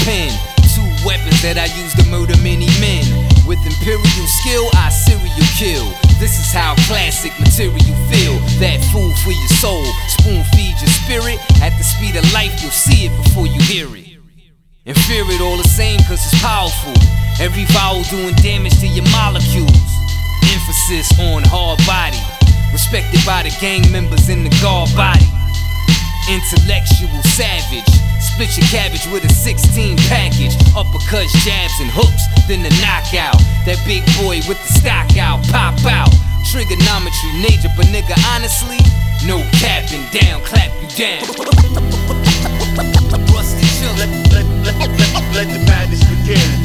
pen. Two weapons that I use to murder many men. With imperial skill, I serial kill. This is how classic material feel. That food for your soul, spoon feed your spirit. At the speed of life, you'll see it before you hear it. And fear it all the same, cause it's powerful. Every vowel doing damage to your molecules. Emphasis on hard body, respected by the gang members in the guard body. Intellectual savage, split your cabbage with a 16 package. Uppercuts, jabs, and hooks, then the knockout. That big boy with the stock out, pop out. Trigonometry major, but nigga honestly, no capping down, clap you down. Let the madness begin.